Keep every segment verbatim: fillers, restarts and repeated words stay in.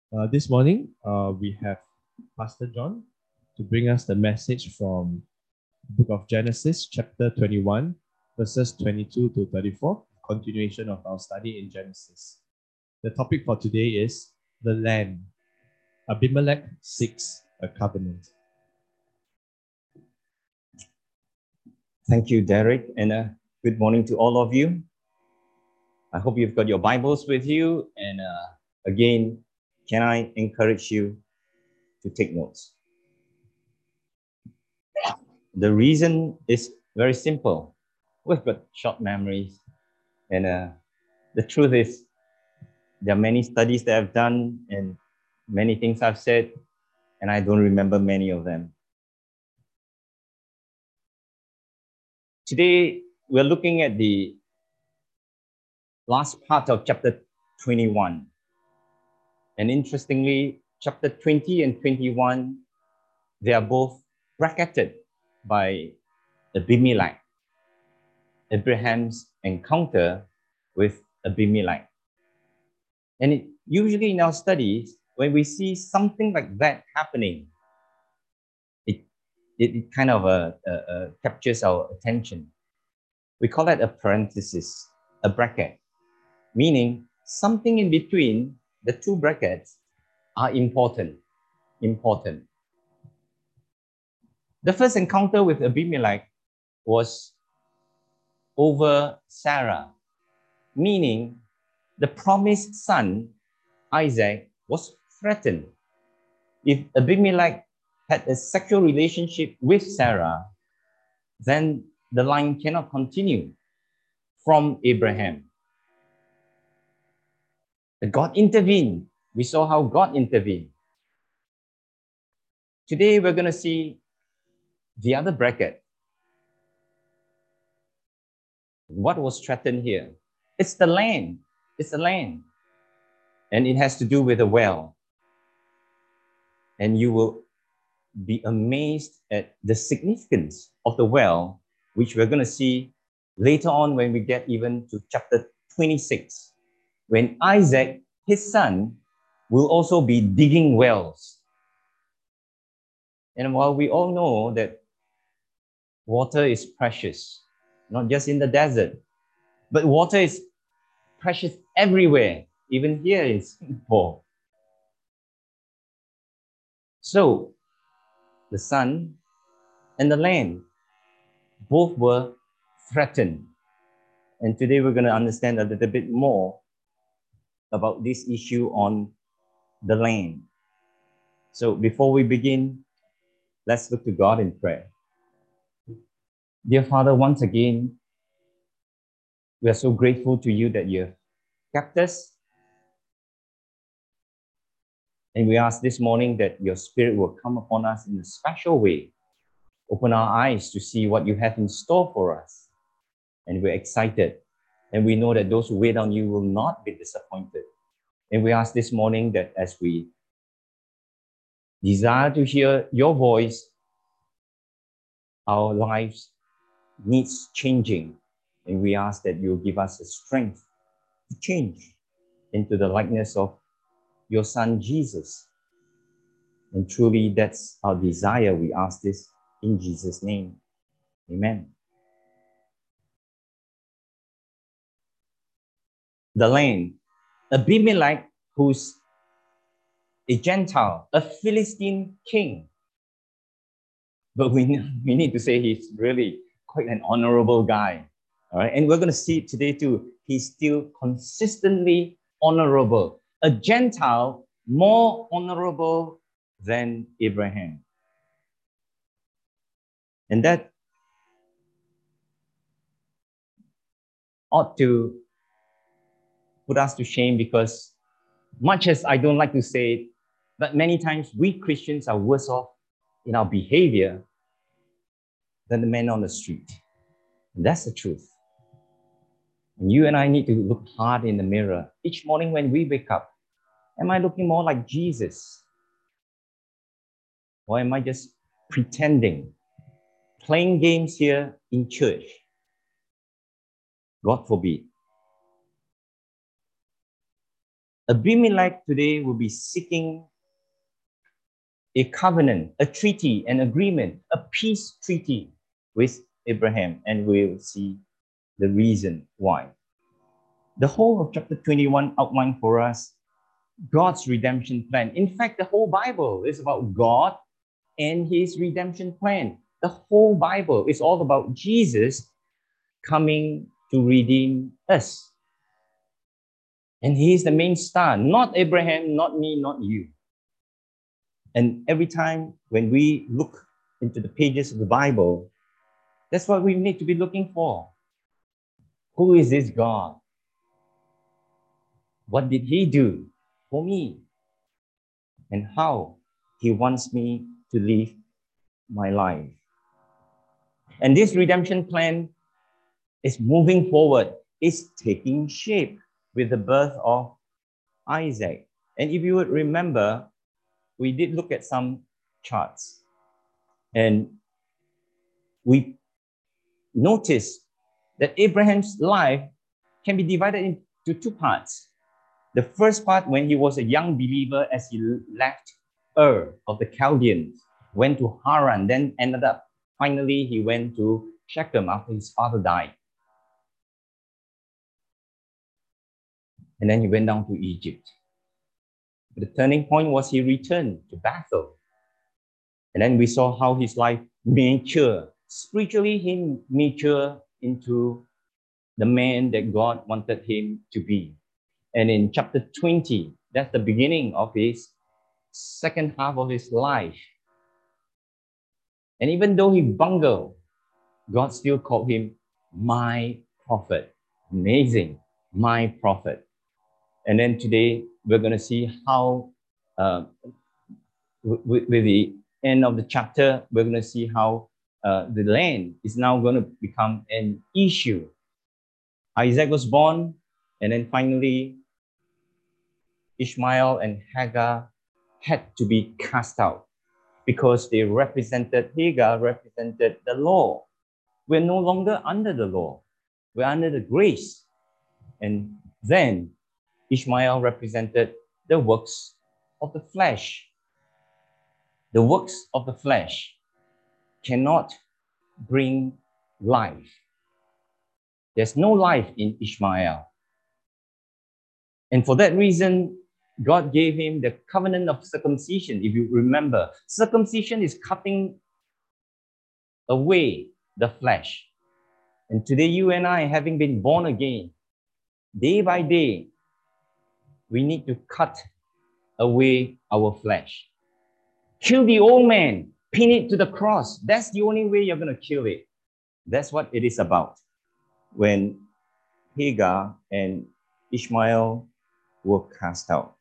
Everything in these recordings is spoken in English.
Uh, this morning, uh, we have Pastor John to bring us the message from the book of Genesis, chapter twenty-one, verses twenty-two to thirty-four, continuation of our study in Genesis. The topic for today is the land. Abimelech seeks a covenant. Thank you, Derek, and uh, good morning to all of you. I hope you've got your Bibles with you, and uh, again, can I encourage you to take notes? The reason is very simple. We've got short memories, and uh, the truth is, there are many studies that I've done and many things I've said, and I don't remember many of them. Today, we're looking at the last part of chapter twenty-one. And interestingly, chapter twenty and twenty-one, they are both bracketed by Abimelech, Abraham's encounter with Abimelech. And it, usually in our studies, when we see something like that happening, it, it, it kind of uh, uh, uh, captures our attention. We call that a parenthesis, a bracket, meaning something in between the two brackets are important, important. The first encounter with Abimelech was over Sarah, meaning the promised son, Isaac, was threatened. If Abimelech had a sexual relationship with Sarah, then the line cannot continue from Abraham. But God intervened. We saw how God intervened. Today, we're going to see the other bracket. What was threatened here? It's the land. It's the land. And it has to do with a well. And you will be amazed at the significance of the well, which we're going to see later on when we get even to chapter twenty-six, when Isaac, his son, will also be digging wells. And while we all know that water is precious, not just in the desert, but water is precious everywhere, even here in Singapore. So, the sun and the land both were threatened. And today we're going to understand a little bit more about this issue on the land. So before we begin, let's look to God in prayer. Dear Father, once again, we are so grateful to you that you have kept us. And we ask this morning that your Spirit will come upon us in a special way. Open our eyes to see what you have in store for us. And we're excited. And we know that those who wait on you will not be disappointed. And we ask this morning that as we desire to hear your voice, our lives needs changing. And we ask that you give us the strength to change into the likeness of your Son, Jesus. And truly, that's our desire. We ask this in Jesus' name. Amen. The land, Abimelech, who's a Gentile, a Philistine king. But we, we need to say he's really quite an honorable guy. All right. And we're going to see it today too. He's still consistently honorable. A Gentile more honorable than Abraham. And that ought to put us to shame, because much as I don't like to say it, but many times we Christians are worse off in our behavior than the men on the street. And that's the truth. And you and I need to look hard in the mirror each morning when we wake up. Am I looking more like Jesus? Or am I just pretending, playing games here in church? God forbid. Abimelech today will be seeking a covenant, a treaty, an agreement, a peace treaty with Abraham, and we'll see the reason why. The whole of chapter twenty-one outlined for us God's redemption plan. In fact, the whole Bible is about God and his redemption plan. The whole Bible is all about Jesus coming to redeem us. And he is the main star, not Abraham, not me, not you. And every time when we look into the pages of the Bible, that's what we need to be looking for. Who is this God? What did he do for me? And how he wants me to live my life. And this redemption plan is moving forward, is taking shape with the birth of Isaac. And if you would remember, we did look at some charts. And we noticed that Abraham's life can be divided into two parts. The first part, when he was a young believer, as he left Ur of the Chaldeans, went to Haran, then ended up, finally, he went to Shechem after his father died. And then he went down to Egypt. The turning point was he returned to Bethel. And then we saw how his life matured. Spiritually, he matured into the man that God wanted him to be. And in chapter twenty, that's the beginning of his second half of his life. And even though he bungled, God still called him my prophet. Amazing, my prophet. And then today, we're going to see how, uh, with, with the end of the chapter, we're going to see how uh, the land is now going to become an issue. Isaac was born, and then finally, Ishmael and Hagar had to be cast out because they represented, Hagar represented the law. We're no longer under the law. We're under the grace. And then Ishmael represented the works of the flesh. The works of the flesh cannot bring life. There's no life in Ishmael. And for that reason, God gave him the covenant of circumcision. If you remember, circumcision is cutting away the flesh. And today, you and I, having been born again, day by day, we need to cut away our flesh. Kill the old man, pin it to the cross. That's the only way you're going to kill it. That's what it is about. When Hagar and Ishmael were cast out.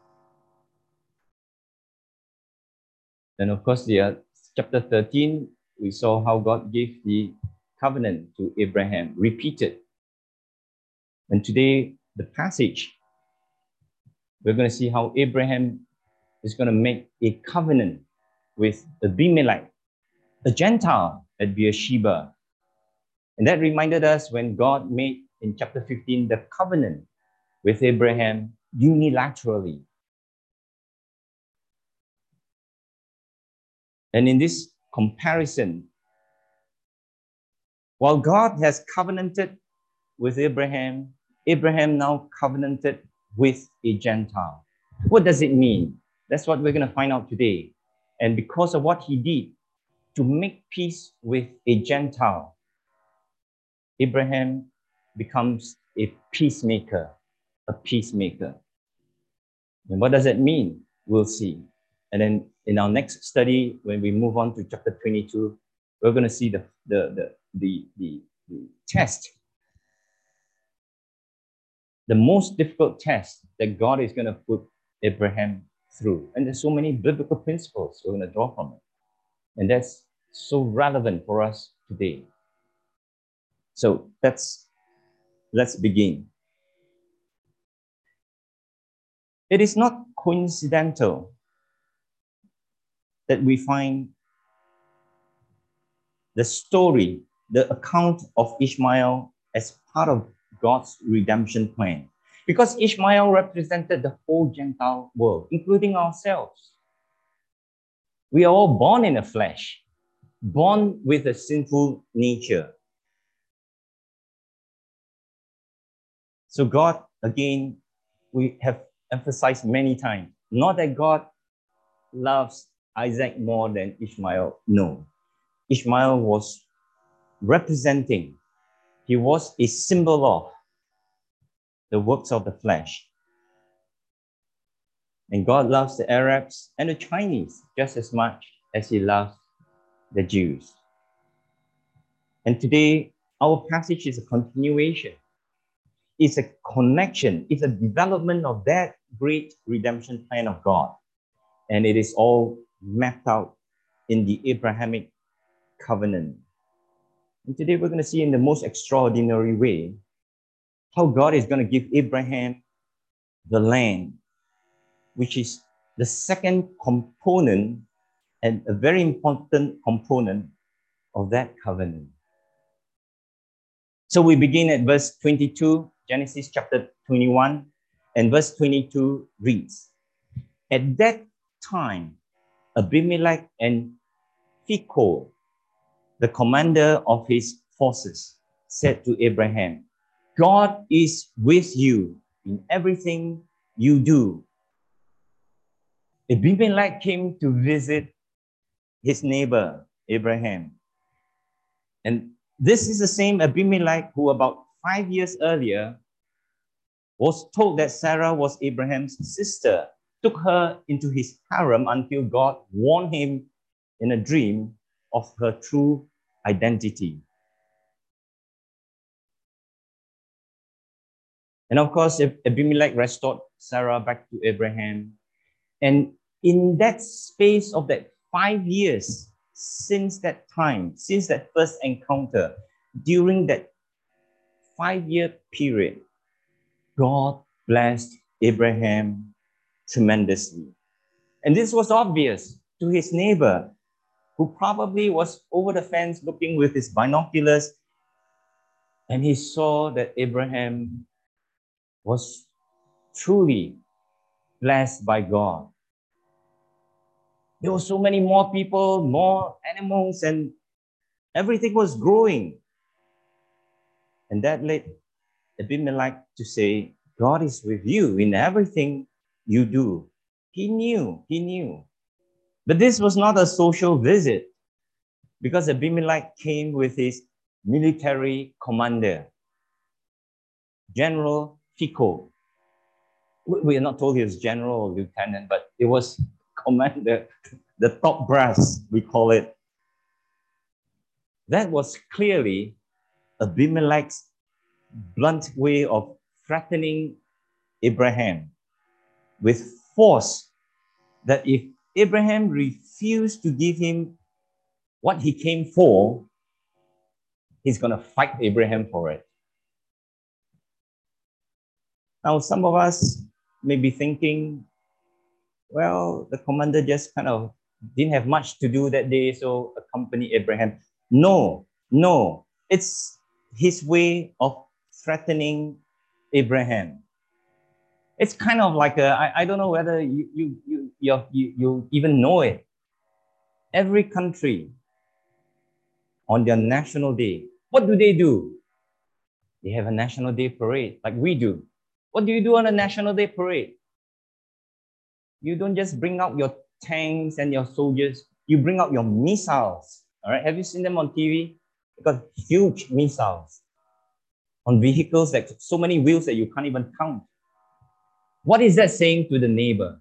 Then, of course, the uh, chapter thirteen, we saw how God gave the covenant to Abraham, repeated. And today, the passage, we're going to see how Abraham is going to make a covenant with Abimelech, a Gentile at Beersheba. And that reminded us when God made in chapter fifteen the covenant with Abraham unilaterally. And in this comparison, while God has covenanted with Abraham, Abraham now covenanted with a Gentile. What does it mean? That's what we're going to find out today. And because of what he did to make peace with a Gentile, Abraham becomes a peacemaker, a peacemaker. And what does that mean? We'll see. And then in our next study, when we move on to chapter twenty-two, we're going to see the, the, the, the, the, the test, the most difficult test that God is going to put Abraham through. And there's so many biblical principles we're going to draw from it. And that's so relevant for us today. So that's, let's begin. It is not coincidental that we find the story, the account of Ishmael as part of God's redemption plan. Because Ishmael represented the whole Gentile world, including ourselves. We are all born in the flesh, born with a sinful nature. So God, again, we have emphasized many times, not that God loves Isaac more than Ishmael. No. Ishmael was representing, he was a symbol of the works of the flesh. And God loves the Arabs and the Chinese just as much as he loves the Jews. And today, our passage is a continuation. It's a connection. It's a development of that great redemption plan of God. And it is all mapped out in the Abrahamic covenant. And today we're going to see in the most extraordinary way how God is going to give Abraham the land, which is the second component and a very important component of that covenant. So we begin at verse twenty-two, Genesis chapter twenty-one, and verse twenty-two reads, "At that time, Abimelech and Phicol, the commander of his forces, said to Abraham, 'God is with you in everything you do.' Abimelech came to visit his neighbor, Abraham. And this is the same Abimelech who about five years earlier was told that Sarah was Abraham's sister, took her into his harem until God warned him in a dream of her true identity. And of course, Abimelech restored Sarah back to Abraham. And in that space of that five years, since that time, since that first encounter, during that five-year period, God blessed Abraham tremendously. And this was obvious to his neighbor, who probably was over the fence looking with his binoculars, and he saw that Abraham was truly blessed by God. There were so many more people, more animals, and everything was growing. And that led Abimelech to say, God is with you in everything you do. He knew, he knew. But this was not a social visit, because Abimelech came with his military commander, General Phicol. We are not told he was general or lieutenant, but it was commander, the top brass, we call it. That was clearly Abimelech's blunt way of threatening Abraham with force, that if Abraham refused to give him what he came for, he's going to fight Abraham for it. Now, some of us may be thinking, well, the commander just kind of didn't have much to do that day, so accompany Abraham. No, no. It's his way of threatening Abraham. It's kind of like a, I, I don't know whether you, you, you, you, you, you even know it. Every country on their national day, what do they do? They have a national day parade like we do. What do you do on a national day parade? You don't just bring out your tanks and your soldiers, you bring out your missiles. All right, have you seen them on T V? They've got huge missiles on vehicles that so many wheels that you can't even count. What is that saying to the neighbor?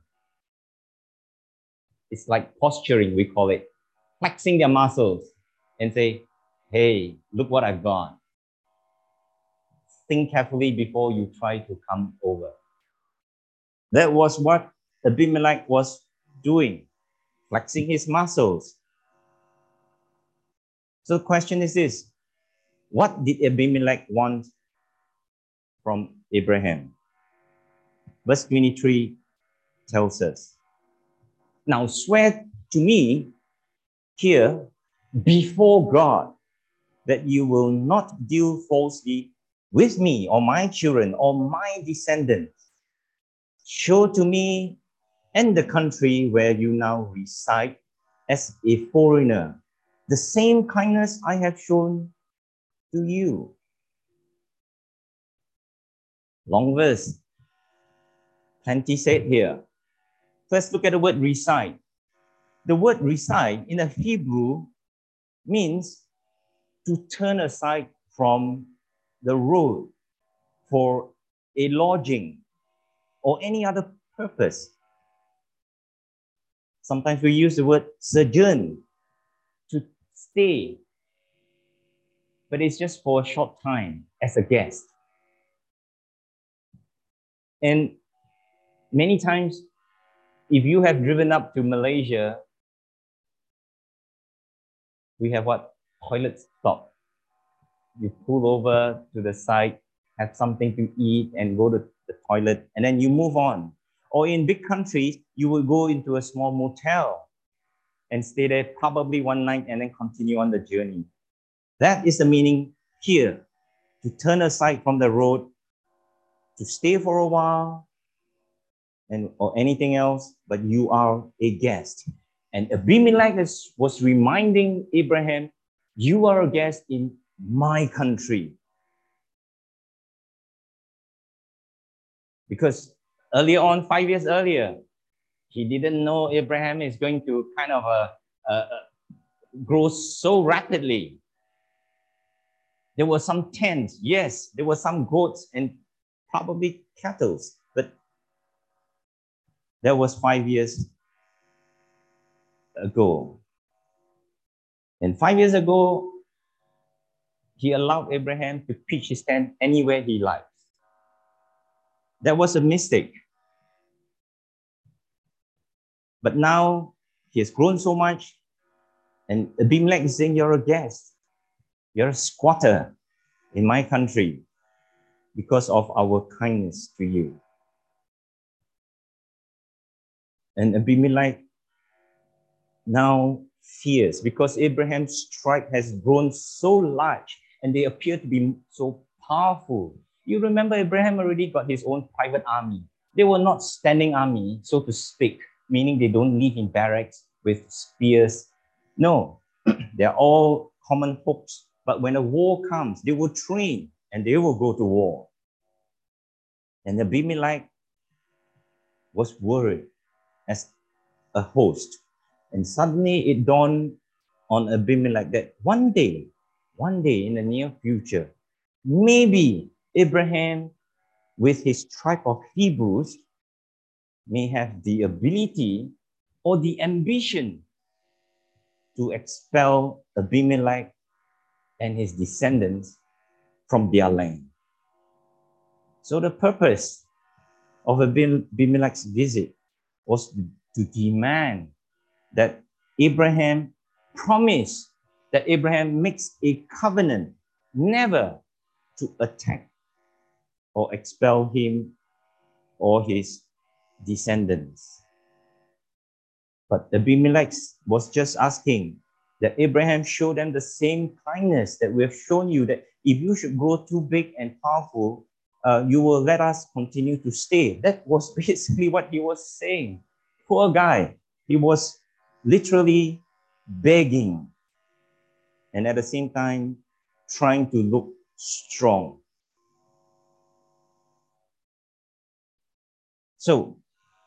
It's like posturing, we call it, flexing their muscles and say, hey, look what I've got. Think carefully before you try to come over. That was what Abimelech was doing, flexing his muscles. So the question is this: what did Abimelech want from Abraham? Verse twenty-three tells us, now swear to me here before God that you will not deal falsely with me or my children or my descendants. Show to me and the country where you now reside as a foreigner the same kindness I have shown to you. Long verse, plenty said here. First, look at the word reside. The word reside in the Hebrew means to turn aside from the road for a lodging or any other purpose. Sometimes we use the word sojourn, to stay, but it's just for a short time as a guest. And many times, if you have driven up to Malaysia, we have what? Toilet stop. You pull over to the side, have something to eat and go to the toilet, and then you move on. Or in big countries, you will go into a small motel and stay there probably one night and then continue on the journey. That is the meaning here, to turn aside from the road, to stay for a while, and or anything else, but you are a guest. And Abimelech was reminding Abraham, you are a guest in my country. Because earlier on, five years earlier, he didn't know Abraham is going to kind of uh, uh, grow so rapidly. There were some tents, yes, there were some goats and probably cattle, but that was five years ago. And five years ago, he allowed Abraham to pitch his tent anywhere he likes. That was a mistake. But now he has grown so much, and Abimelech is saying, you're a guest. You're a squatter in my country because of our kindness to you. And Abimelech now fears because Abraham's tribe has grown so large and they appear to be so powerful. You remember Abraham already got his own private army. They were not standing army, so to speak, meaning they don't live in barracks with spears. No, they're all common folks. But when a war comes, they will train and they will go to war. And Abimelech was worried as a host. And suddenly it dawned on Abimelech that one day, one day in the near future, maybe Abraham, with his tribe of Hebrews, may have the ability or the ambition to expel Abimelech and his descendants from their land. So the purpose of Abimelech's visit was to demand that Abraham promise, that Abraham makes a covenant never to attack or expel him or his descendants. But Abimelech was just asking that Abraham show them the same kindness that we have shown you, that if you should grow too big and powerful, uh, you will let us continue to stay. That was basically what he was saying. Poor guy. He was literally begging and at the same time trying to look strong. So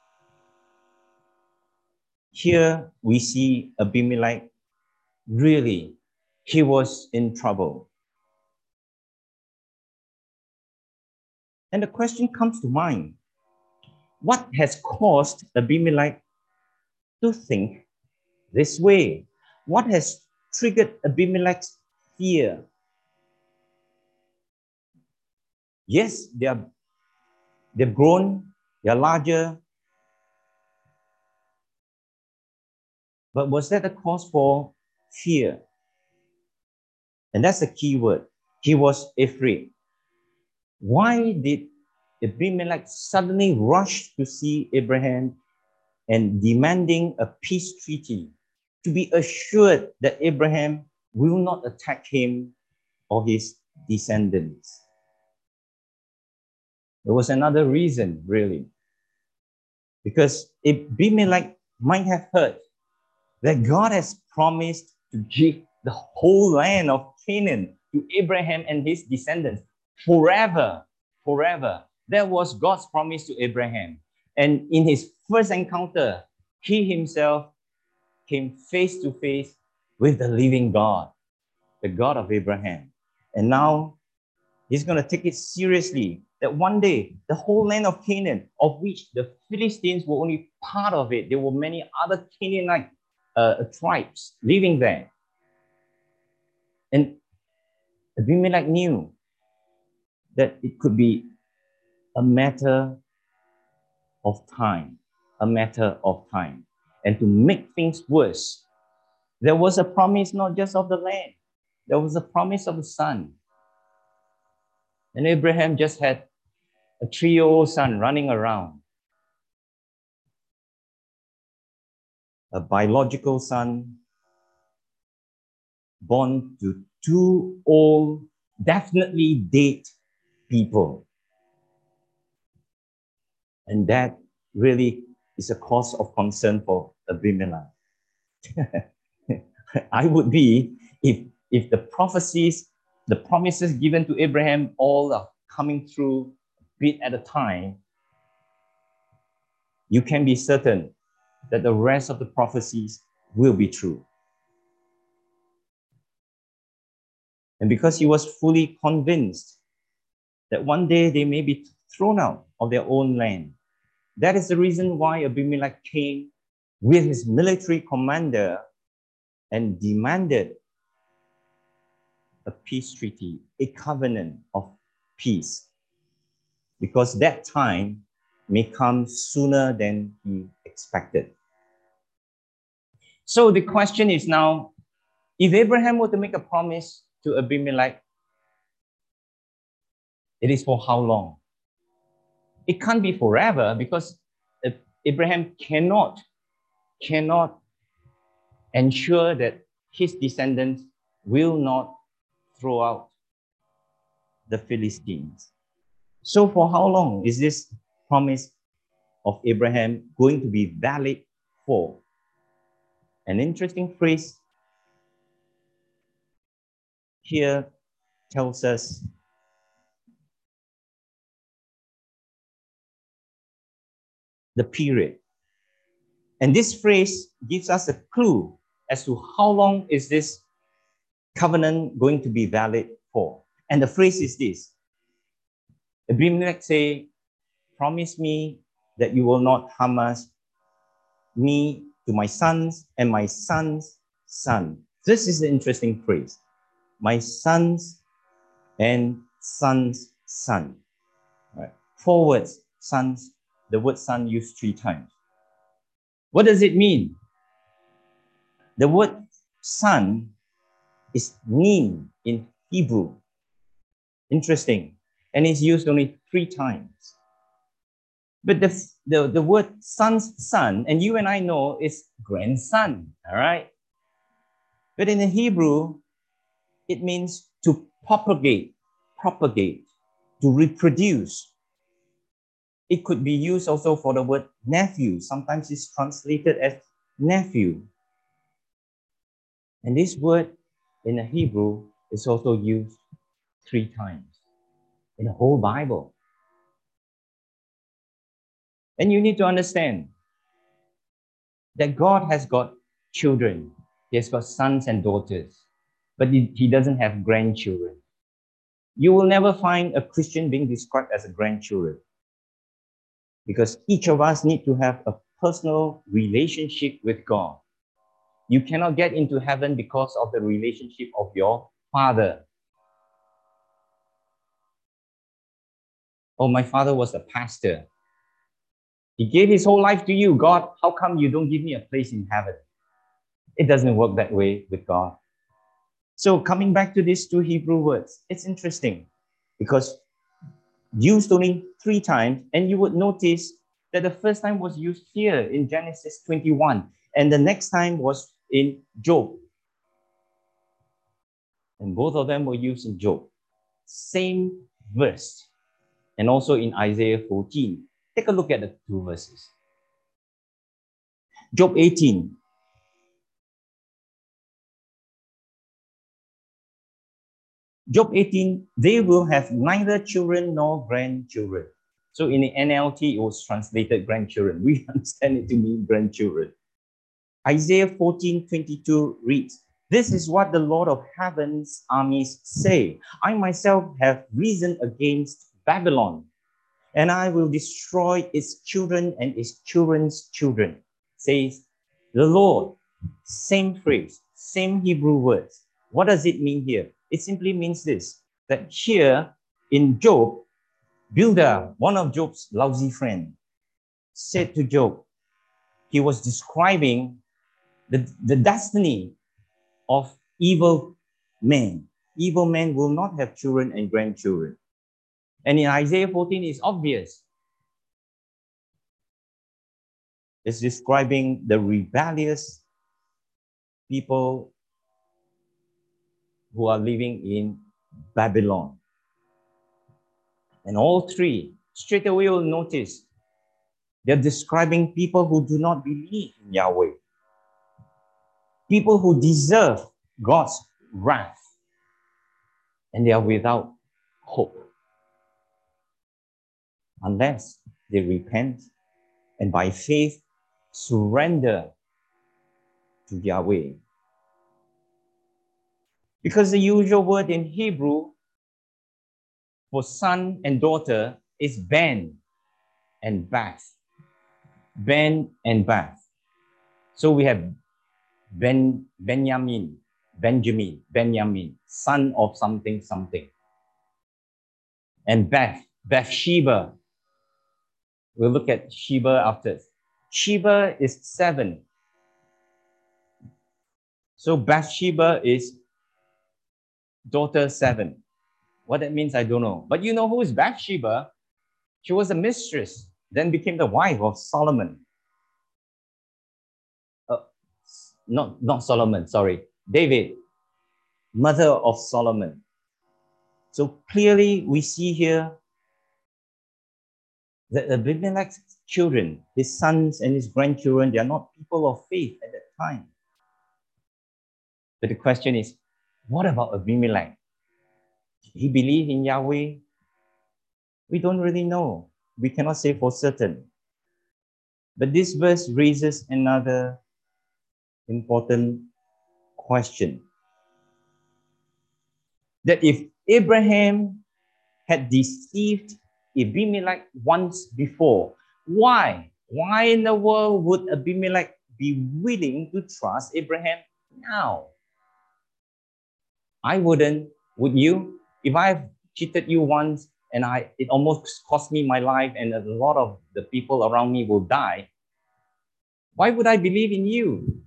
here we see Abimelech, really, he was in trouble. And the question comes to mind, what has caused Abimelech to think this way? What has triggered Abimelech's fear? Yes, they are, they've grown, they're larger. But was that a cause for fear? And that's the key word. He was afraid. Why did Abimelech suddenly rush to see Abraham and demanding a peace treaty to be assured that Abraham will not attack him or his descendants? There was another reason, really. Because Abimelech might have heard that God has promised to give the whole land of Canaan to Abraham and his descendants forever, forever. That was God's promise to Abraham. And in his first encounter, he himself came face to face with the living God, the God of Abraham. And now he's going to take it seriously that one day the whole land of Canaan, of which the Philistines were only part of it, there were many other Canaanite uh, tribes living there. And Abimelech knew that it could be a matter of time, a matter of time. And to make things worse, there was a promise not just of the land, there was a promise of the son. And Abraham just had a three-year-old son running around, a biological son born to two old, definitely dead people. And that really is a cause of concern for Abimelech. I would be if, if the prophecies, the promises given to Abraham all are coming through a bit at a time. You can be certain that the rest of the prophecies will be true. And because he was fully convinced that one day they may be thrown out of their own land, that is the reason why Abimelech came with his military commander and demanded a peace treaty, a covenant of peace, because that time may come sooner than he expected. So the question is now, if Abraham were to make a promise to Abimelech, it is for how long? It can't be forever, because Abraham cannot, cannot ensure that his descendants will not throw out the Philistines. So for how long is this promise of Abraham going to be valid for? An interesting phrase here tells us the period. And this phrase gives us a clue as to how long is this covenant going to be valid for. And the phrase is this: Abimelech say, promise me that you will not harm us, me to my sons and my son's son. This is the interesting phrase. My sons and son's son. Right. Four words, sons, the word son used three times. What does it mean? The word son is nin in Hebrew. Interesting. And it's used only three times. But the, the, the word son's son, and you and I know, is grandson, all right? But in the Hebrew, it means to propagate, propagate, to reproduce. It could be used also for the word nephew. Sometimes it's translated as nephew. And this word in the Hebrew is also used three times in the whole Bible. And you need to understand that God has got children. He has got sons and daughters, but he, he doesn't have grandchildren. You will never find a Christian being described as a grandchildren, because each of us need to have a personal relationship with God. You cannot get into heaven because of the relationship of your father. Oh, my father was a pastor. He gave his whole life to you. God, how come you don't give me a place in heaven? It doesn't work that way with God. So coming back to these two Hebrew words, it's interesting because used only three times, and you would notice that the first time was used here in Genesis twenty-one, and the next time was in Job. And both of them were used in Job. Same verse. and also in Isaiah fourteen. Take a look at the two verses. Job eighteen. Job eighteen, they will have neither children nor grandchildren. So in the N L T, it was translated grandchildren. We understand it to mean grandchildren. Isaiah fourteen twenty-two reads, "This is what the Lord of heaven's armies say. I myself have risen against Babylon, and I will destroy its children and its children's children," says the Lord. Same phrase, same Hebrew words. What does it mean here? It simply means this, that here in Job, Bildad, one of Job's lousy friends, said to Job, he was describing the, the destiny of evil men. Evil men will not have children and grandchildren. And in Isaiah fourteen, it's obvious. It's describing the rebellious people who are living in Babylon. And all three, straight away you'll notice, they're describing people who do not believe in Yahweh. People who deserve God's wrath. And they are without hope. Unless they repent and by faith surrender to Yahweh. Because the usual word in Hebrew for son and daughter is ben and bath. Ben and bath. So we have Ben Benjamin, Benjamin, Benjamin, son of something, something. And Beth, Bathsheba. We'll look at Sheba after. Sheba is seven. So Bathsheba is daughter seven. What that means, I don't know. But you know who is Bathsheba? She was a mistress, then became the wife of Solomon. Uh, not, not Solomon, sorry. David, mother of Solomon. So clearly we see here that Abimelech's children, his sons and his grandchildren, they are not people of faith at that time. But the question is, what about Abimelech? Did he believe in Yahweh? We don't really know. We cannot say for certain. But this verse raises another important question. That if Abraham had deceived Abimelech once before, why? Why in the world would Abimelech be willing to trust Abraham now? I wouldn't. Would you? If I've cheated you once and I it almost cost me my life and a lot of the people around me will die, why would I believe in you?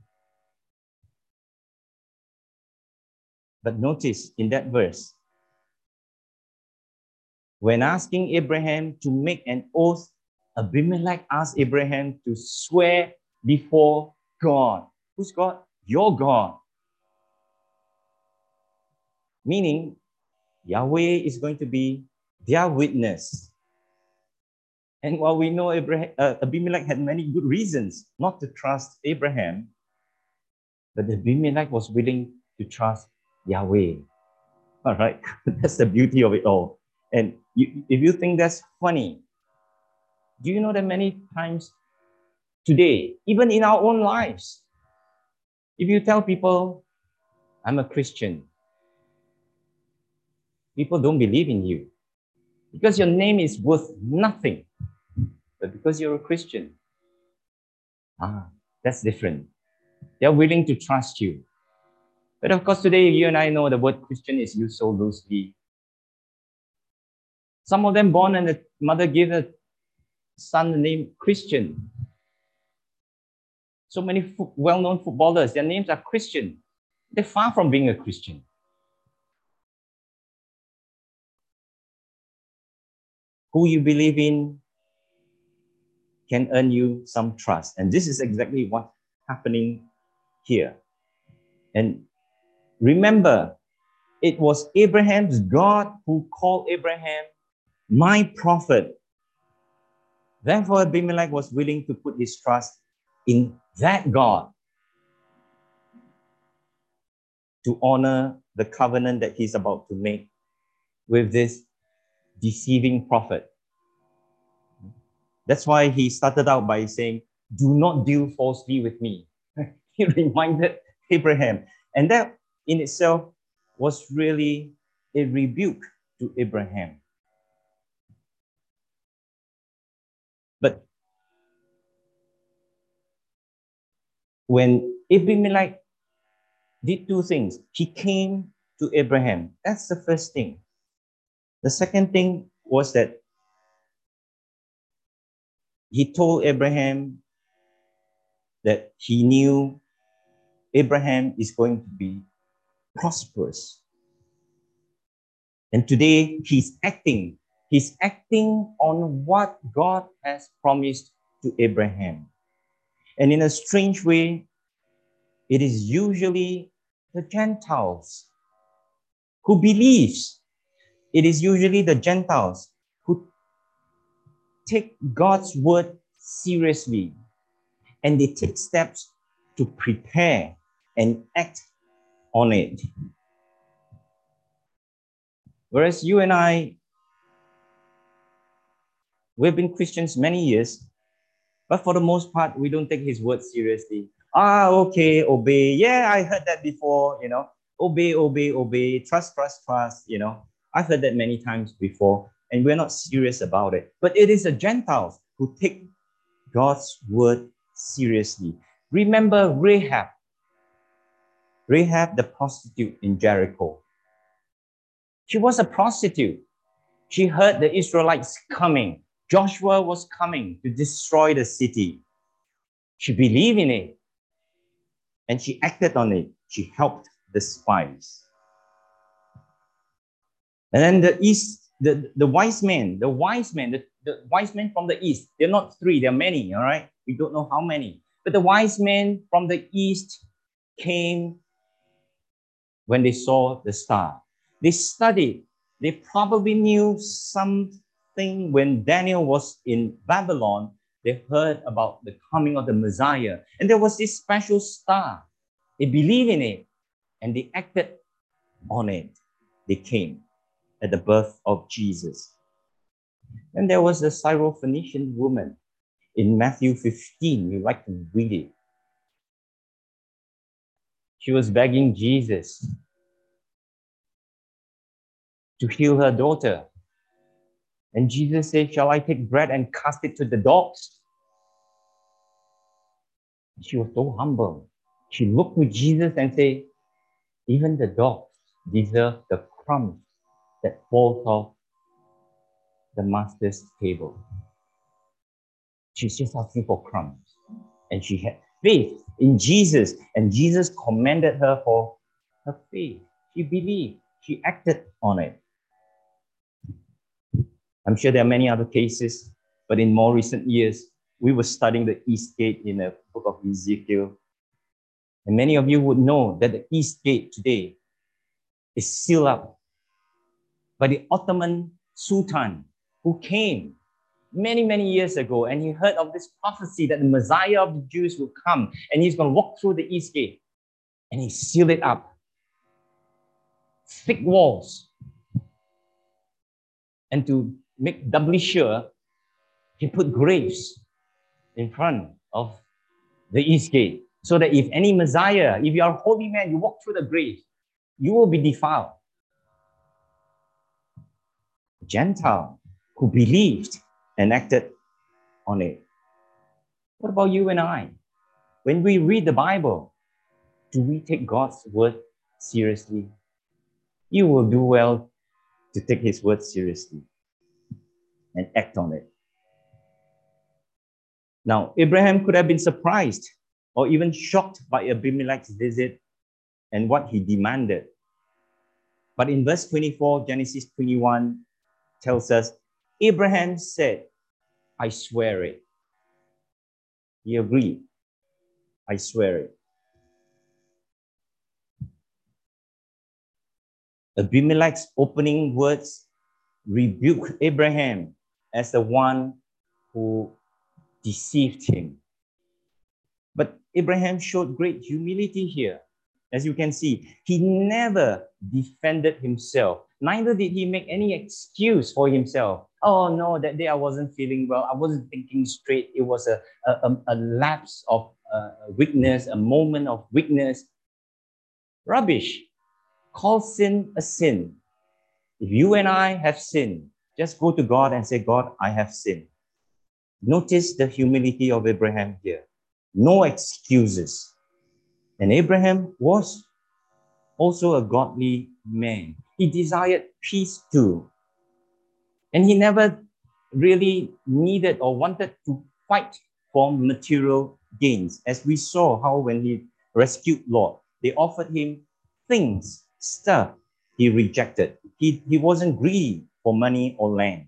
But notice in that verse, when asking Abraham to make an oath, Abimelech asked Abraham to swear before God. Who's God? Your God. Meaning, Yahweh is going to be their witness. And while we know Abraham, uh, Abimelech had many good reasons not to trust Abraham, but Abimelech was willing to trust Yahweh. All right, that's the beauty of it all. And you, if you think that's funny, do you know that many times today, even in our own lives, if you tell people, I'm a Christian, people don't believe in you because your name is worth nothing, but because you're a Christian, ah, that's different. They're willing to trust you. But of course, today, you and I know the word Christian is used so loosely. Some of them born and the mother gave a son the name Christian. So many fo- well-known footballers, their names are Christian. They're far from being a Christian. Who you believe in can earn you some trust. And this is exactly what's happening here. And remember, it was Abraham's God who called Abraham my prophet. Therefore, Abimelech was willing to put his trust in that God to honor the covenant that he's about to make with this deceiving prophet. That's why he started out by saying, do not deal falsely with me. He reminded Abraham. And that in itself was really a rebuke to Abraham. But when Abimelech did two things, he came to Abraham. That's the first thing. The second thing was that he told Abraham that he knew Abraham is going to be prosperous. And today he's acting. He's acting on what God has promised to Abraham. And in a strange way, it is usually the Gentiles who believes. It is usually the Gentiles who take God's word seriously, and they take steps to prepare and act on it. Whereas you and I, we've been Christians many years, but for the most part, we don't take his word seriously. Ah, okay, obey. Yeah, I heard that before, you know. Obey, obey, obey. Trust, trust, trust, you know. I've heard that many times before, and we're not serious about it. But it is the Gentiles who take God's word seriously. Remember Rahab. Rahab, the prostitute in Jericho. She was a prostitute. She heard the Israelites coming. Joshua was coming to destroy the city. She believed in it, and she acted on it. She helped the spies. And then the east, the, the wise men, the wise men, the, the wise men from the east, they're not three, they're many, all right? We don't know how many. But the wise men from the east came when they saw the star. They studied. They probably knew something when Daniel was in Babylon. They heard about the coming of the Messiah. And there was this special star. They believed in it, and they acted on it. They came at the birth of Jesus. And there was a Syrophoenician woman in Matthew fifteen. We like to read it. She was begging Jesus to heal her daughter. And Jesus said, shall I take bread and cast it to the dogs? She was so humble. She looked to Jesus and said, even the dogs deserve the crumbs that falls off the master's table. She's just asking for crumbs. And she had faith in Jesus. And Jesus commended her for her faith. She believed. She acted on it. I'm sure there are many other cases, but in more recent years, we were studying the East Gate in the book of Ezekiel. And many of you would know that the East Gate today is sealed up by the Ottoman Sultan who came many, many years ago, and he heard of this prophecy that the Messiah of the Jews will come, and he's going to walk through the East Gate, and he sealed it up. Thick walls. And to make doubly sure, he put graves in front of the East Gate, so that if any Messiah, if you are a holy man, you walk through the grave, you will be defiled. A Gentile who believed and acted on it. What about you and I? When we read the Bible, do we take God's word seriously? You will do well to take his word seriously and act on it. Now, Abraham could have been surprised or even shocked by Abimelech's visit and what he demanded. But in verse twenty-four, Genesis twenty-one tells us, Abraham said, I swear it. He agreed. I swear it. Abimelech's opening words rebuked Abraham as the one who deceived him. But Abraham showed great humility here. As you can see, he never defended himself. Neither did he make any excuse for himself. Oh no, that day I wasn't feeling well. I wasn't thinking straight. It was a, a, a lapse of uh, weakness, a moment of weakness. Rubbish. Call sin a sin. If you and I have sinned, just go to God and say, God, I have sinned. Notice the humility of Abraham here. No excuses. And Abraham was also a godly man. He desired peace too. And he never really needed or wanted to fight for material gains. As we saw how when he rescued Lot, they offered him things, stuff he rejected. He, he wasn't greedy for money or land.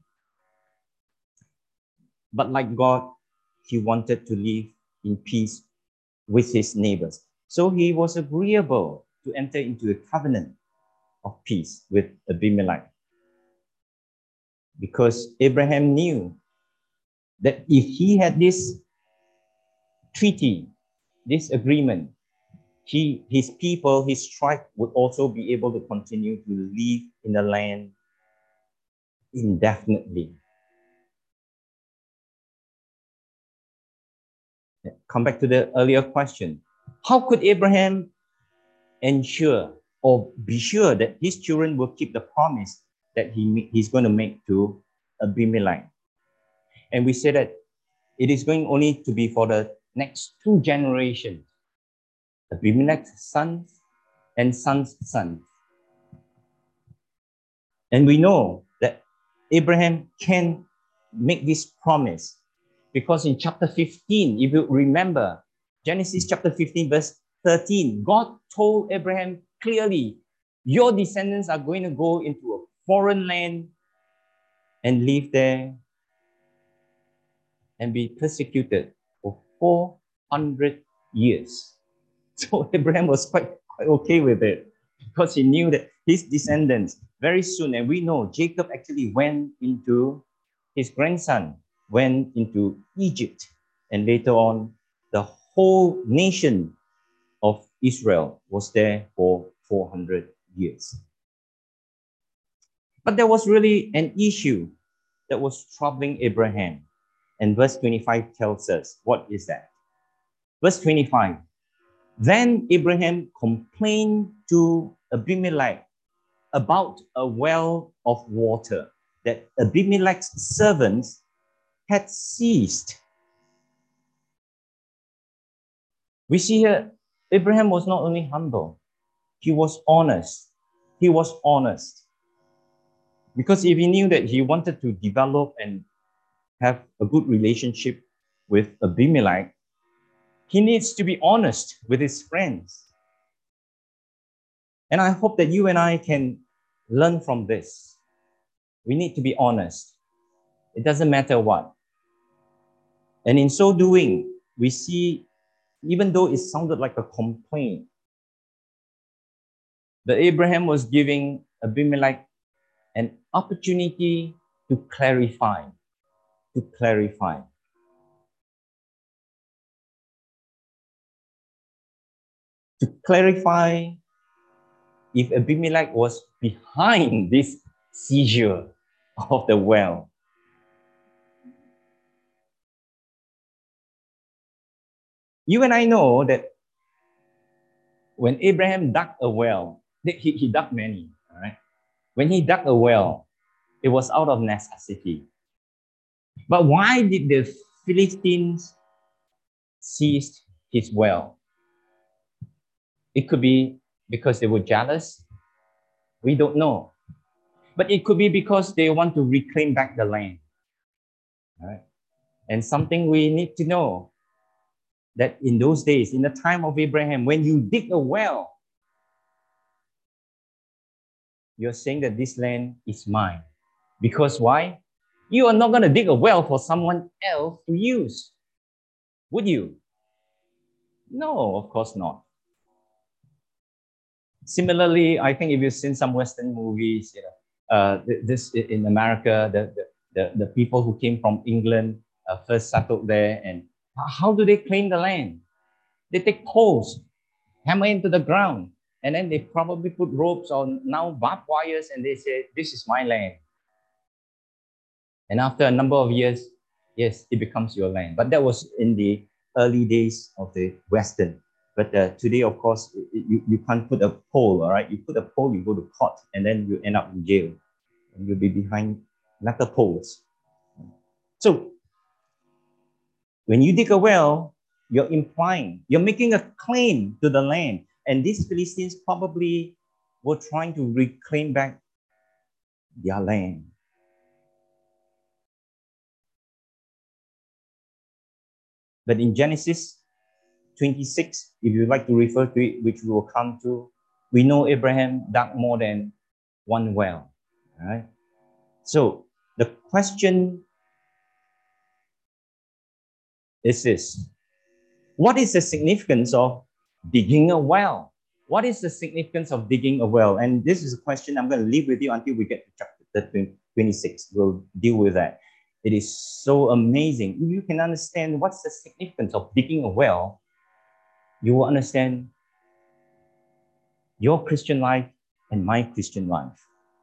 But like God, he wanted to live in peace with his neighbors. So he was agreeable to enter into a covenant of peace with Abimelech. Because Abraham knew that if he had this treaty, this agreement, he, his people, his tribe would also be able to continue to live in the land indefinitely. Come back to the earlier question. How could Abraham ensure or be sure that his children will keep the promise that he, he's going to make to Abimelech? And we say that it is going only to be for the next two generations, Abimelech's sons and sons' sons. And we know that Abraham can make this promise because in chapter fifteen, if you remember, Genesis chapter fifteen, verse thirteen, God told Abraham clearly, your descendants are going to go into a foreign land and live there and be persecuted for four hundred years. So Abraham was quite, quite okay with it because he knew that his descendants very soon, and we know Jacob actually went into, his grandson went into Egypt, and later on, the whole nation of Israel was there for four hundred years. But there was really an issue that was troubling Abraham. And verse twenty-five tells us, what is that? Verse twenty-five, then Abraham complained to Abimelech about a well of water that Abimelech's servants had seized. We see here, Abraham was not only humble, he was honest. He was honest. Because if he knew that he wanted to develop and have a good relationship with Abimelech, he needs to be honest with his friends. And I hope that you and I can learn from this. We need to be honest. It doesn't matter what. And in so doing, we see, even though it sounded like a complaint, that Abraham was giving Abimelech an opportunity to clarify, to clarify. To clarify if Abimelech was behind this seizure of the well. You and I know that when Abraham dug a well, he, he dug many, all right? When he dug a well, it was out of necessity. But why did the Philistines seize his well? It could be because they were jealous. We don't know. But it could be because they want to reclaim back the land. All right? And something we need to know, that in those days, in the time of Abraham, when you dig a well, you're saying that this land is mine. Because why? You are not going to dig a well for someone else to use. Would you? No, of course not. Similarly, I think if you've seen some Western movies, you know, uh, this in America, the, the, the, the people who came from England uh, first settled there. And how do they claim the land? They take poles, hammer into the ground, and then they probably put ropes on now barbed wires, and they say, this is my land. And after a number of years, yes, it becomes your land. But that was in the early days of the Western. But uh, today, of course, you, you can't put a pole, all right? You put a pole, you go to court, and then you end up in jail. And you'll be behind metal poles. So when you dig a well, you're implying, you're making a claim to the land. And these Philistines probably were trying to reclaim back their land. But in Genesis twenty-six, if you'd like to refer to it, which we will come to, we know Abraham dug more than one well. All right? So the question is this: what is the significance of digging a well? What is the significance of digging a well? And this is a question I'm going to leave with you until we get to chapter twenty-six. We'll deal with that. It is so amazing. If you can understand what's the significance of digging a well, you will understand your Christian life and my Christian life.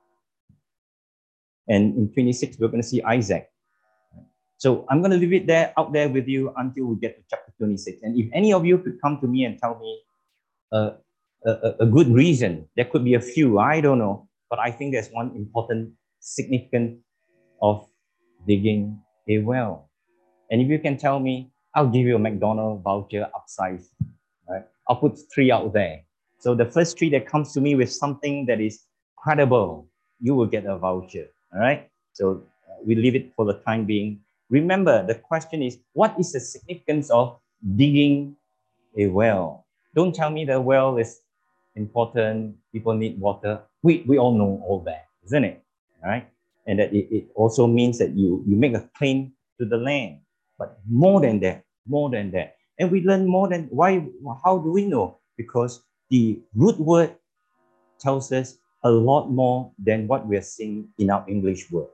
And in twenty-six, we're going to see Isaac. So I'm going to leave it there, out there with you until we get to chapter twenty-six. And if any of you could come to me and tell me uh, a, a good reason, there could be a few, I don't know, but I think there's one important, significant of digging a well. And if you can tell me, I'll give you a McDonald's voucher upsize. Right? I'll put three out there. So the first three that comes to me with something that is credible, you will get a voucher. All right? So uh, we leave it for the time being. Remember, the question is, what is the significance of digging a well? Don't tell me the well is important, people need water. We, we all know all that, isn't it? All right? And that it, it also means that you, you make a claim to the land. But more than that, more than that. And we learn more than, why, how do we know? Because the root word tells us a lot more than what we're seeing in our English word.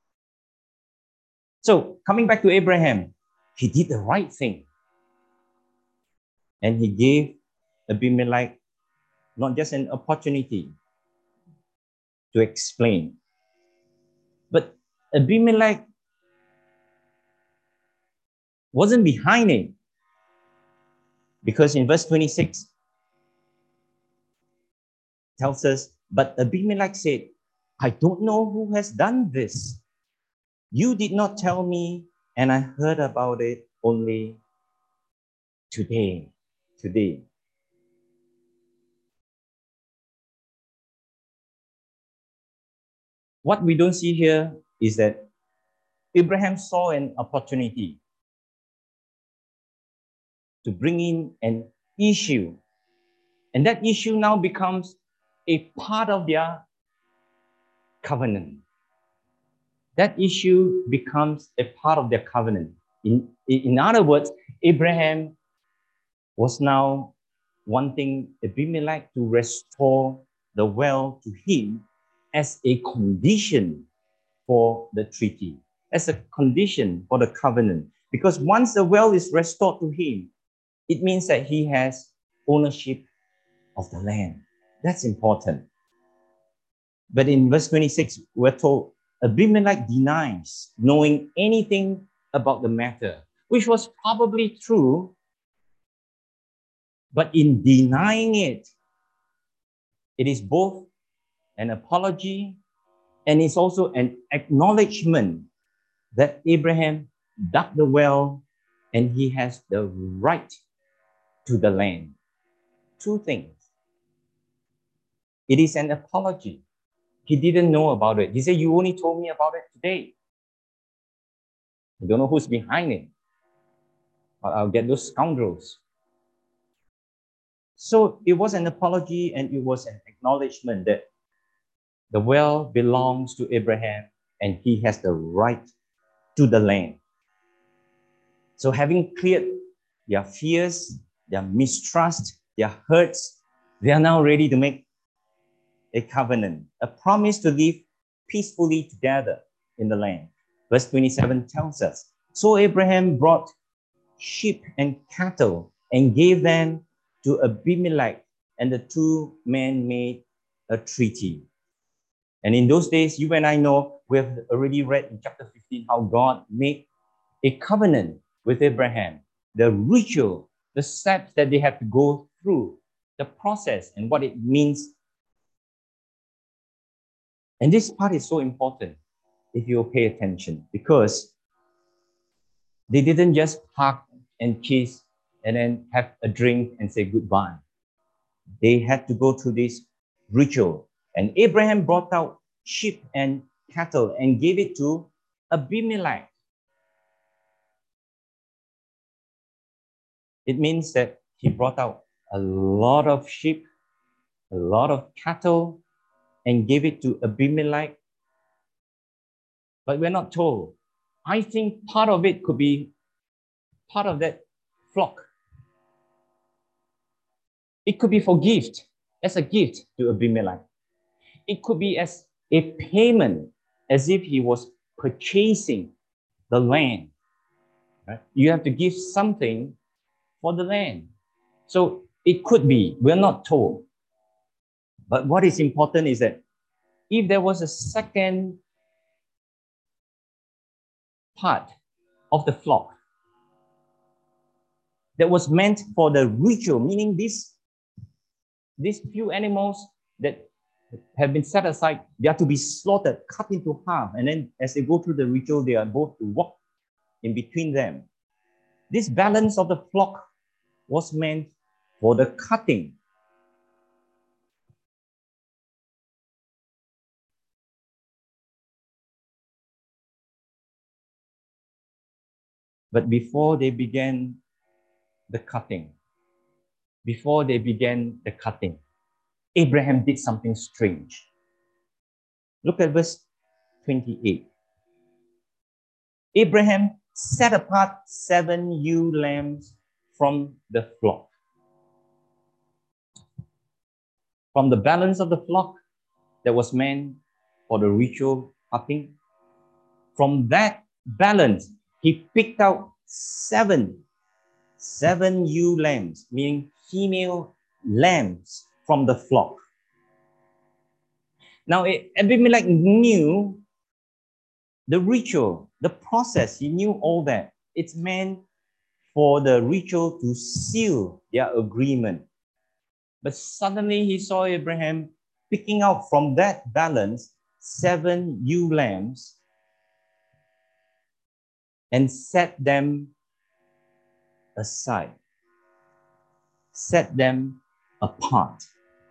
So coming back to Abraham, he did the right thing. And he gave Abimelech not just an opportunity to explain, but Abimelech wasn't behind it. Because in verse twenty-six, tells us, but Abimelech said, I don't know who has done this. You did not tell me, and I heard about it only today. Today. What we don't see here is that Abraham saw an opportunity to bring in an issue. And that issue now becomes a part of their covenant. That issue becomes a part of their covenant. In, in other words, Abraham was now wanting Abimelech to restore the well to him as a condition for the treaty, as a condition for the covenant. Because once the well is restored to him, it means that he has ownership of the land. That's important. But in verse twenty-six, we're told Abimelech denies knowing anything about the matter, which was probably true. But in denying it, it is both an apology and it's also an acknowledgement that Abraham dug the well and he has the right to the land. Two things. It is an apology. He didn't know about it. He said, you only told me about it today. I don't know who's behind it, but I'll get those scoundrels. So it was an apology and it was an acknowledgement that the well belongs to Abraham and he has the right to the land. So having cleared their fears, their mistrust, their hurts, they are now ready to make a covenant, a promise to live peacefully together in the land. Verse twenty-seven tells us, so Abraham brought sheep and cattle and gave them to Abimelech, and the two men made a treaty. And in those days, you and I know, we have already read in chapter fifteen how God made a covenant with Abraham, the ritual, the steps that they have to go through, the process and what it means. And this part is so important if you pay attention, because they didn't just hug and kiss and then have a drink and say goodbye. They had to go through this ritual. And Abraham brought out sheep and cattle and gave it to Abimelech. It means that he brought out a lot of sheep, a lot of cattle, and gave it to Abimelech. But we're not told. I think part of it could be part of that flock. It could be for gift, as a gift to Abimelech. It could be as a payment, as if he was purchasing the land. Right? You have to give something for the land. So it could be, we're not told. But what is important is that if there was a second part of the flock that was meant for the ritual, meaning these, these few animals that have been set aside, they are to be slaughtered, cut into half, and then as they go through the ritual, they are both to walk in between them. This balance of the flock was meant for the cutting. But before they began the cutting, before they began the cutting, Abraham did something strange. Look at verse twenty-eight. Abraham set apart seven ewe lambs from the flock. From the balance of the flock that was meant for the ritual cutting, from that balance, he picked out seven, seven ewe lambs, meaning female lambs from the flock. Now, Abimelech knew the ritual, the process, he knew all that. It's meant for the ritual to seal their agreement. But suddenly he saw Abraham picking out from that balance seven ewe lambs and set them aside, set them apart.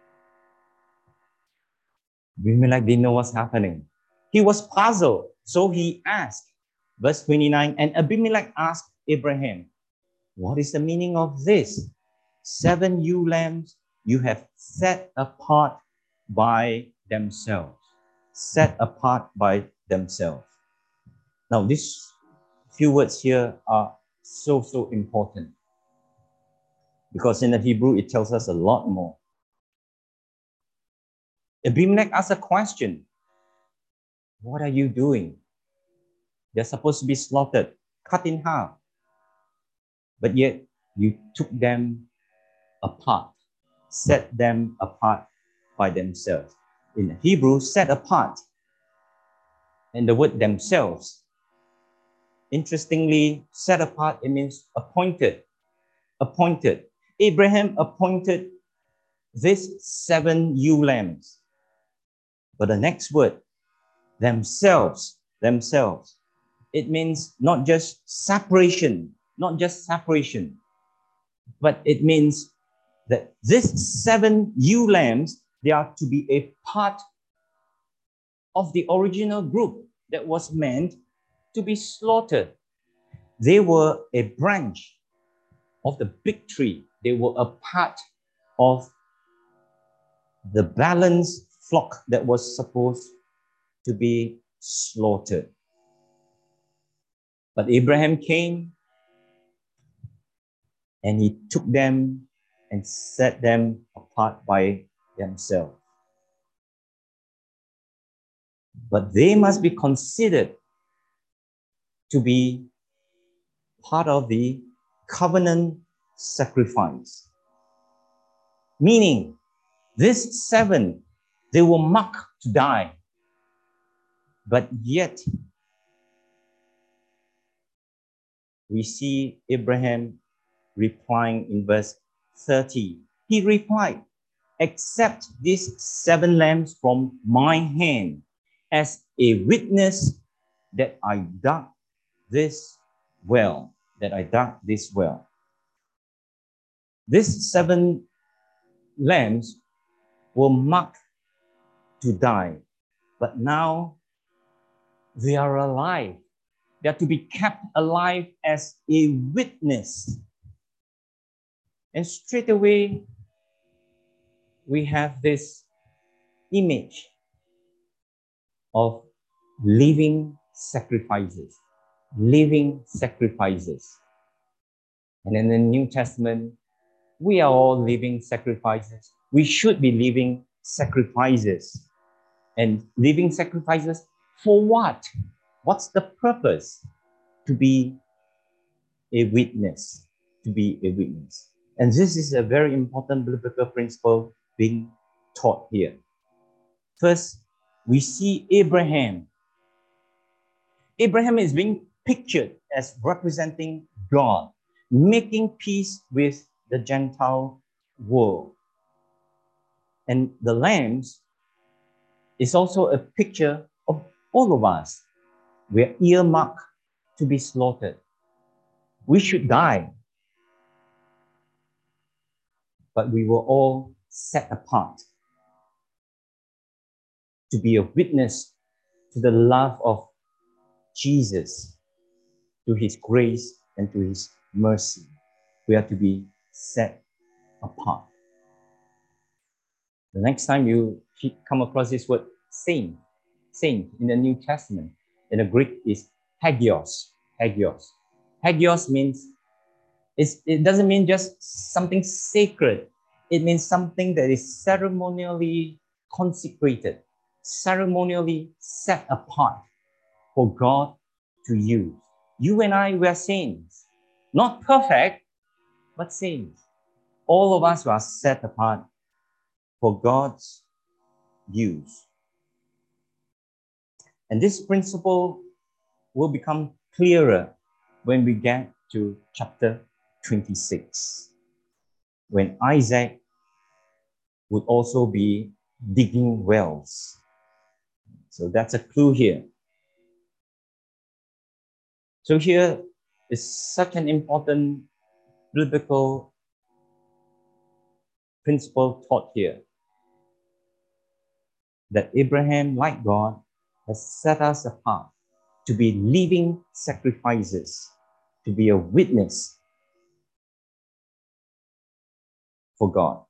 Abimelech didn't know what's happening. He was puzzled, so he asked, verse twenty-nine, and Abimelech asked Abraham, what is the meaning of this? Seven ewe lambs you have set apart by themselves. Set apart by themselves. Now, these few words here are so, so important, because in the Hebrew, it tells us a lot more. Abimelech asked a question. What are you doing? They're supposed to be slaughtered, cut in half. But yet, you took them apart, set them apart by themselves. In Hebrew, set apart. And the word themselves, interestingly, set apart, it means appointed. Appointed. Abraham appointed these seven ewe lambs. But the next word, themselves, themselves, it means not just separation, not just separation, but it means that these seven ewe lambs, they are to be a part of the original group that was meant to be slaughtered. They were a branch of the big tree. They were a part of the balanced flock that was supposed to be slaughtered. But Abraham came and he took them and set them apart by themselves. but they must be considered to be part of the covenant sacrifice. Meaning, these seven, they were marked to die, but yet we see Abraham replying in verse thirty. He replied, "Accept these seven lambs from my hand as a witness that I dug this well, that I dug this well." These seven lambs were marked to die, but now they are alive. They are to be kept alive as a witness. And straight away, we have this image of living sacrifices, living sacrifices. And in the New Testament, we are all living sacrifices. We should be living sacrifices. And living sacrifices for what? What's the purpose? To be a witness, to be a witness. And this is a very important biblical principle being taught here. First, we see Abraham. Abraham is being pictured as representing God, making peace with the Gentile world. And the lambs is also a picture of all of us. We're earmarked to be slaughtered. We should die. But we were all set apart to be a witness to the love of Jesus, to his grace and to his mercy. We are to be set apart. The next time you come across this word saint, saint in the New Testament, in the Greek is hagios, hagios. Hagios means, it's, it doesn't mean just something sacred. It means something that is ceremonially consecrated, ceremonially set apart for God to use. You and I, we are saints. Not perfect, but saints. All of us are set apart for God's use. And this principle will become clearer when we get to chapter twenty-six, when Isaac would also be digging wells. So that's a clue here. So here is such an important biblical principle taught here, that Abraham, like God, has set us apart to be living sacrifices, to be a witness for God.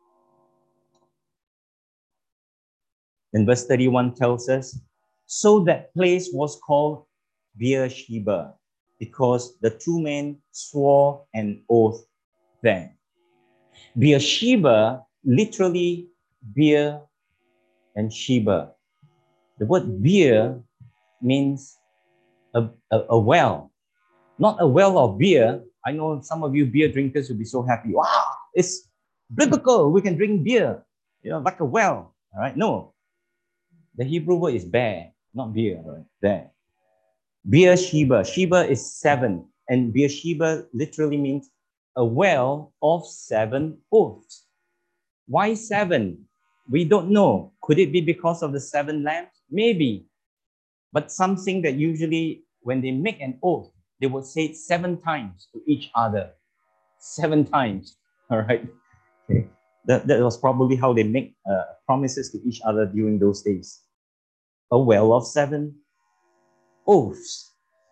And verse thirty-one tells us, so that place was called Beersheba, because the two men swore an oath there. Beersheba, literally beer and Sheba. The word beer means a, a, a well, not a well of beer. I know some of you beer drinkers will be so happy. Wow, it's biblical. We can drink beer, you know, like a well. All right, no. The Hebrew word is bear, not beer, right? Bear. Beersheba. Sheba is seven, and Beersheba literally means a well of seven oaths. Why seven? We don't know. Could it be because of the seven lamps? Maybe. But something that usually, when they make an oath, they will say it seven times to each other. Seven times. All right. Okay. That, that was probably how they make uh, promises to each other during those days. A well of seven oaths.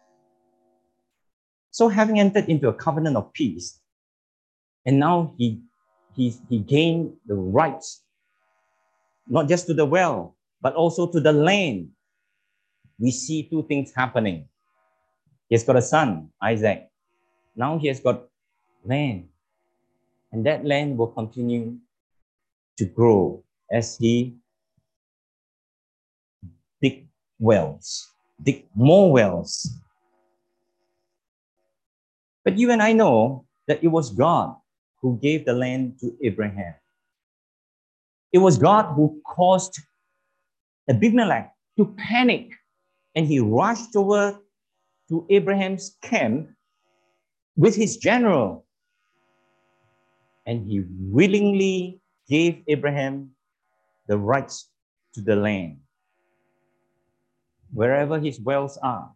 So having entered into a covenant of peace, and now he, he, he gained the rights, not just to the well, but also to the land. We see two things happening. He has got a son, Isaac. Now he has got land. And that land will continue to grow as he dig wells, dig more wells. But you and I know that it was God who gave the land to Abraham. It was God who caused Abimelech to panic, and he rushed over to Abraham's camp with his general, and he willingly gave Abraham the rights to the land, wherever his wells are.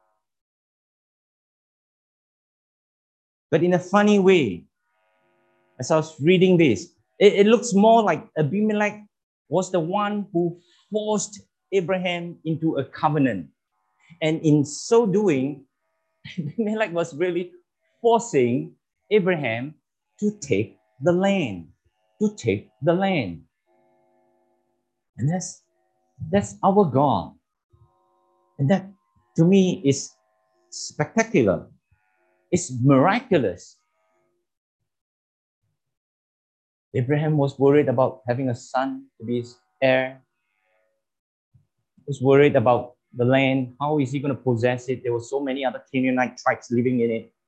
But in a funny way, as I was reading this, it, it looks more like Abimelech was the one who forced Abraham into a covenant. And in so doing, Abimelech was really forcing Abraham to take the land, to take the land. And that's, that's our God. And that, to me, is spectacular. It's miraculous. Abraham was worried about having a son to be his heir. He was worried about the land. How is he going to possess it? There were so many other Canaanite tribes living in it.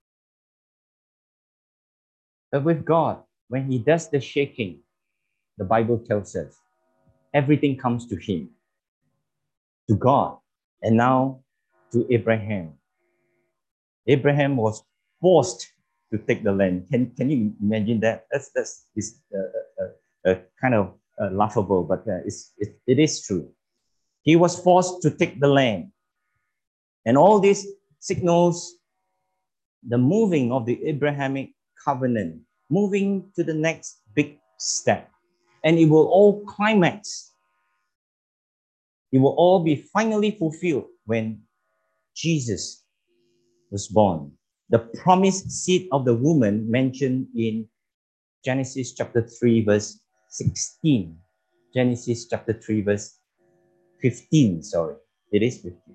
But with God, when he does the shaking, the Bible tells us, everything comes to him, to God, and now to Abraham. Abraham was forced to take the land. Can, can you imagine that? That's, that's is, uh, uh, uh, kind of uh, laughable, but uh, it's, it, it is true. He was forced to take the land. And all this signals the moving of the Abrahamic covenant, moving to the next big step. And it will all climax. It will all be finally fulfilled when Jesus was born. The promised seed of the woman mentioned in Genesis chapter three, verse sixteen. Genesis chapter three, verse fifteen, sorry. It is fifteen.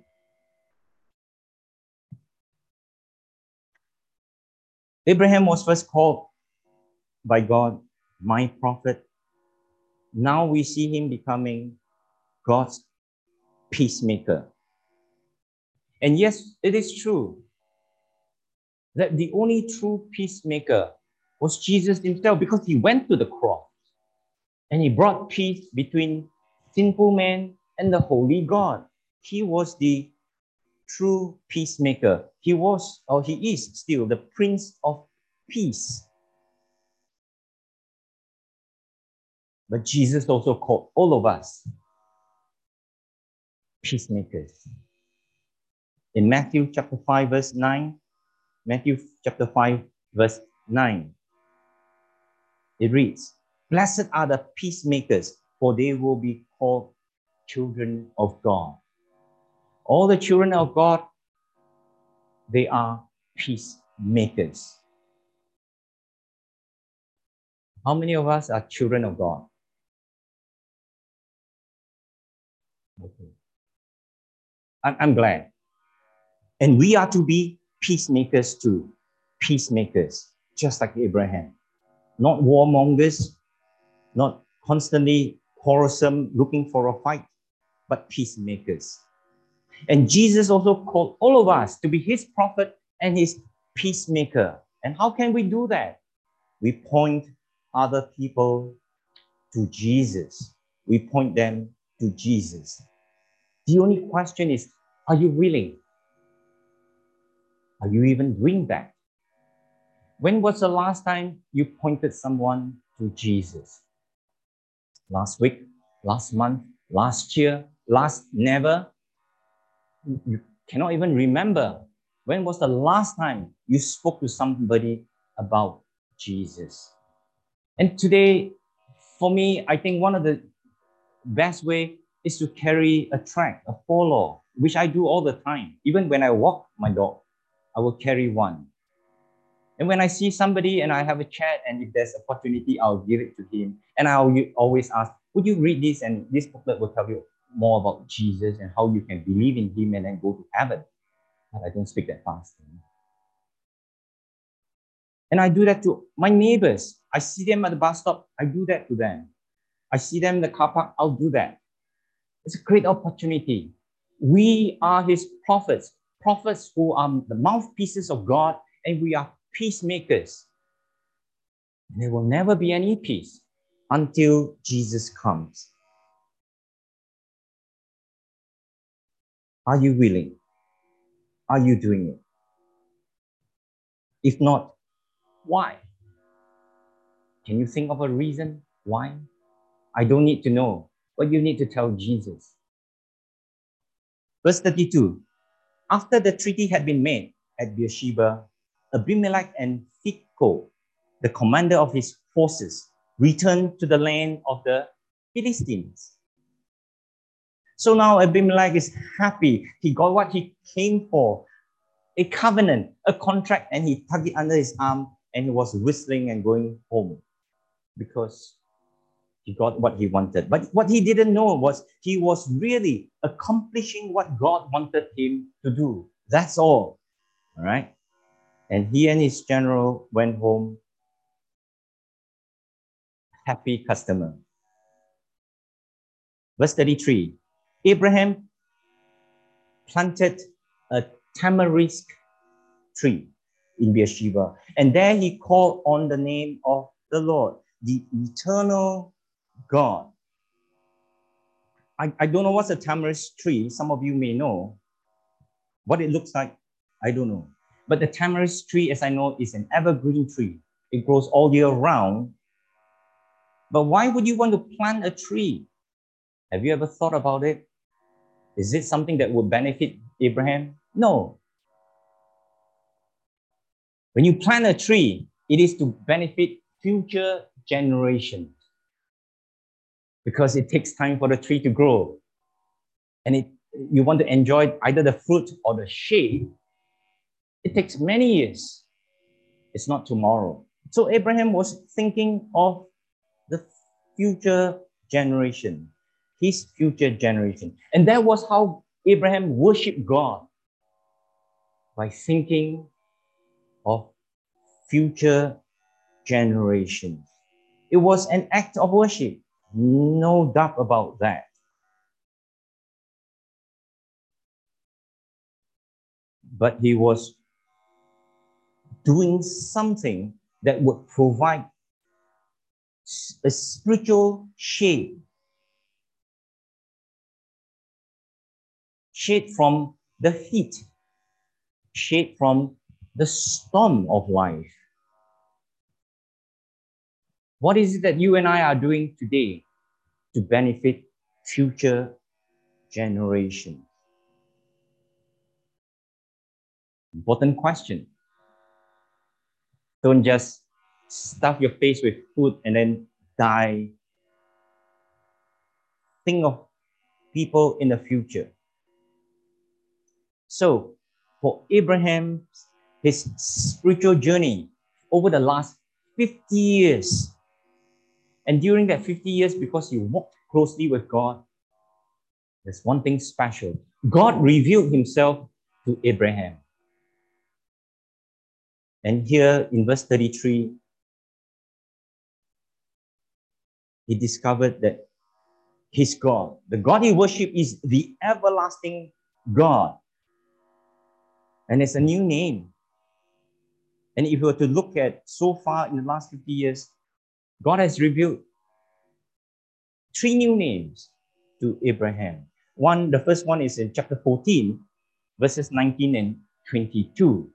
Abraham was first called by God, my prophet. Now we see him becoming God's peacemaker. And yes, it is true that the only true peacemaker was Jesus himself, because he went to the cross and he brought peace between sinful man and the holy God. He was the true peacemaker. He was, or he is still, the Prince of Peace. But Jesus also called all of us peacemakers. In Matthew chapter five, verse nine, Matthew chapter five, verse nine, it reads, "Blessed are the peacemakers, for they will be called children of God." All the children of God, they are peacemakers. How many of us are children of God? Okay. I'm, I'm glad. And we are to be peacemakers too. Peacemakers, just like Abraham. Not warmongers, not constantly quarrelsome, looking for a fight, but peacemakers. And Jesus also called all of us to be his prophet and his peacemaker. And how can we do that? We point other people to Jesus. We point them to Jesus. The only question is, are you willing? Are you even doing that? When was the last time you pointed someone to Jesus? Last week, last month, last year, last never? You cannot even remember. When was the last time you spoke to somebody about Jesus? And today, for me, I think one of the best way is to carry a track, a follow, which I do all the time. Even when I walk my dog, I will carry one. And when I see somebody and I have a chat, and if there's opportunity, I'll give it to him. And I'll always ask, would you read this? And this booklet will tell you more about Jesus and how you can believe in him and then go to heaven. But I don't speak that fast. And I do that to my neighbors. I see them at the bus stop, I do that to them. I see them in the car park, I'll do that. It's a great opportunity. We are his prophets, prophets who are the mouthpieces of God, and we are peacemakers. There will never be any peace until Jesus comes. Are you willing? Are you doing it? If not, why? Can you think of a reason why? I don't need to know, but you need to tell Jesus. Verse thirty-two, after the treaty had been made at Beersheba, Abimelech and Phicol, the commander of his forces, returned to the land of the Philistines. So now Abimelech is happy. He got what he came for, a covenant, a contract, and he tucked it under his arm and he was whistling and going home because he got what he wanted. But what he didn't know was he was really accomplishing what God wanted him to do. That's all. All right? And he and his general went home happy customer. Verse thirty-three, Abraham planted a tamarisk tree in Beersheba, and there he called on the name of the Lord, the eternal God. I, I don't know what's a tamarisk tree. Some of you may know. What it looks like, I don't know. But the tamarisk tree, as I know, is an evergreen tree. It grows all year round. But why would you want to plant a tree? Have you ever thought about it? Is it something that would benefit Abraham? No. When you plant a tree, it is to benefit future generations because it takes time for the tree to grow. And it, you want to enjoy either the fruit or the shade. It takes many years. It's not tomorrow. So Abraham was thinking of the future generation, his future generation. And that was how Abraham worshiped God, by thinking of future generations. It was an act of worship, no doubt about that. But he was doing something that would provide a spiritual shade, shade from the heat, shade from the storm of life. What is it that you and I are doing today to benefit future generations? Important question. Don't just stuff your face with food and then die. Think of people in the future. So, for Abraham, his spiritual journey over the last fifty years, and during that fifty years, because he walked closely with God, there's one thing special. God revealed himself to Abraham. And here in verse thirty-three, he discovered that his God, the God he worshipped, is the everlasting God. And it's a new name. And if you were to look at so far in the last fifty years, God has revealed three new names to Abraham. One, the first one is in chapter fourteen, verses nineteen and twenty-two.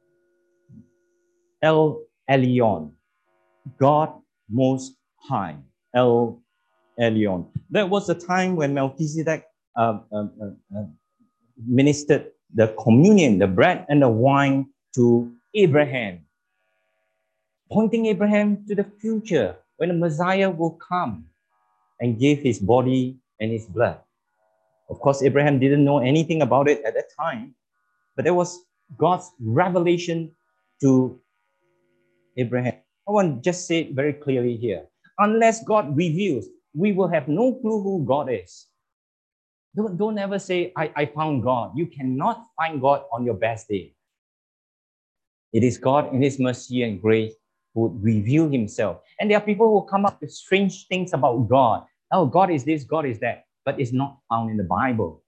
El Elyon, God Most High. El Elyon. That was the time when Melchizedek uh, uh, uh, uh, ministered the communion, the bread and the wine to Abraham, pointing Abraham to the future when the Messiah will come and give his body and his blood. Of course, Abraham didn't know anything about it at that time, but there was God's revelation to Abraham. I want to just say it very clearly here. Unless God reveals, we will have no clue who God is. Don't, don't ever say, I, I found God. You cannot find God on your best day. It is God in his mercy and grace who would reveal himself. And there are people who come up with strange things about God. Oh, God is this, God is that. But it's not found in the Bible.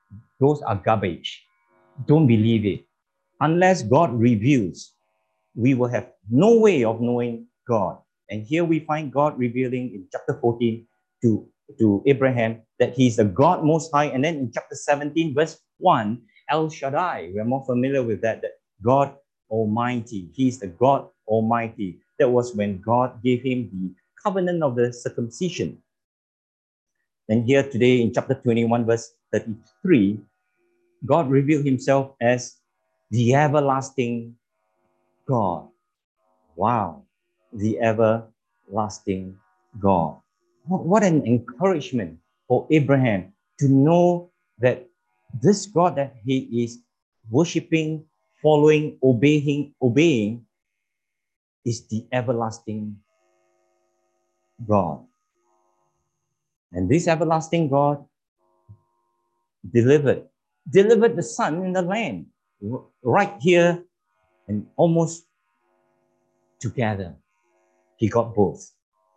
those are garbage. Don't believe it. Unless God reveals, we will have no way of knowing God. And here we find God revealing in chapter fourteen to, to Abraham that he's the God Most High. And then in chapter seventeen, verse one, El Shaddai, we're more familiar with that, that God Almighty. He's the God Almighty. That was when God gave him the covenant of the circumcision. And here today in chapter twenty-one, verse thirty-three, God revealed himself as the everlasting God. Wow, the everlasting God. What an encouragement for Abraham to know that this God that he is worshiping, following, obeying, obeying is the everlasting God. And this everlasting God delivered, delivered the son in the land right here and almost together. He got both.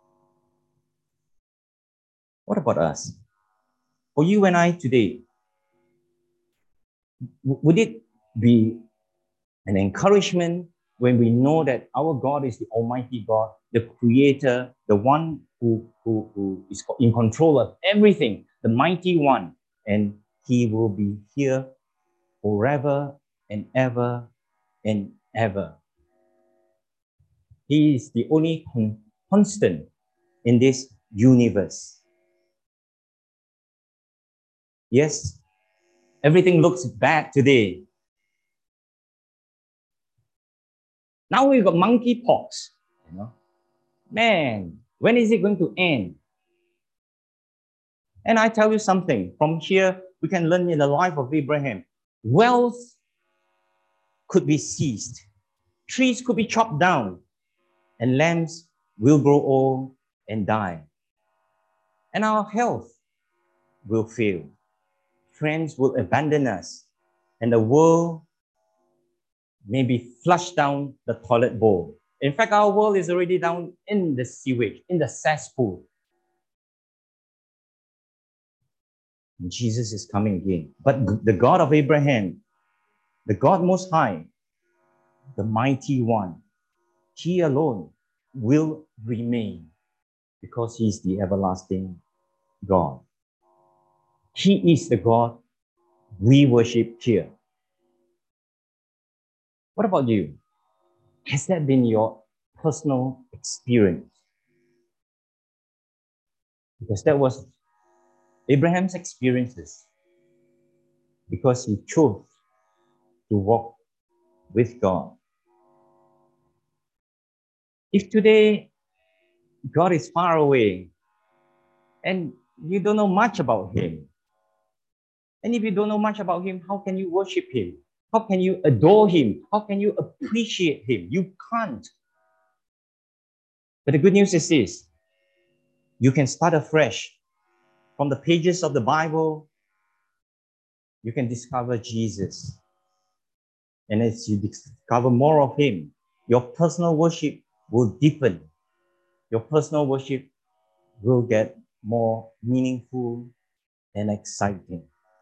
What about us? For you and I today, would it be an encouragement when we know that our God is the Almighty God, the Creator, the one who, who, who is in control of everything, the Mighty One, and He will be here forever and ever and ever. He is the only con- constant in this universe. Yes, everything looks bad today. Now we've got monkeypox. You know? Man, when is it going to end? And I tell you something, from here, we can learn in the life of Abraham. Wealth could be seized. Trees could be chopped down. And lambs will grow old and die. And our health will fail. Friends will abandon us. And the world may be flushed down the toilet bowl. In fact, our world is already down in the sewage, in the cesspool. And Jesus is coming again. But the God of Abraham, the God Most High, the Mighty One, He alone will remain because He is the everlasting God. He is the God we worship here. What about you? Has that been your personal experience? Because that was Abraham's experiences, because he chose to walk with God. If today God is far away and you don't know much about Him, and if you don't know much about Him, how can you worship Him? How can you adore Him? How can you appreciate Him? You can't. But the good news is this: you can start afresh. From the pages of the Bible, you can discover Jesus. And as you discover more of Him, your personal worship will deepen. Your personal worship will get more meaningful and exciting.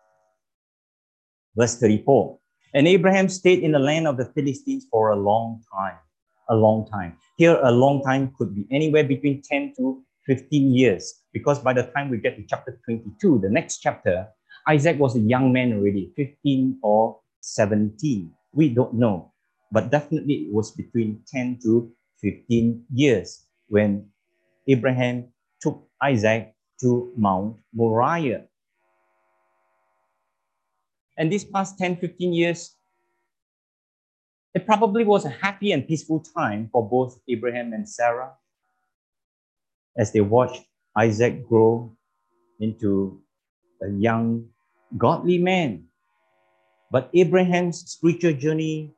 Verse thirty-four, and Abraham stayed in the land of the Philistines for a long time. A long time. Here, a long time could be anywhere between ten to fifteen years, because by the time we get to chapter twenty-two, the next chapter, Isaac was a young man already, fifteen or seventeen. We don't know, but definitely it was between ten to fifteen years when Abraham took Isaac to Mount Moriah. And these past ten, fifteen years, it probably was a happy and peaceful time for both Abraham and Sarah as they watched Isaac grow into a young, godly man. But Abraham's spiritual journey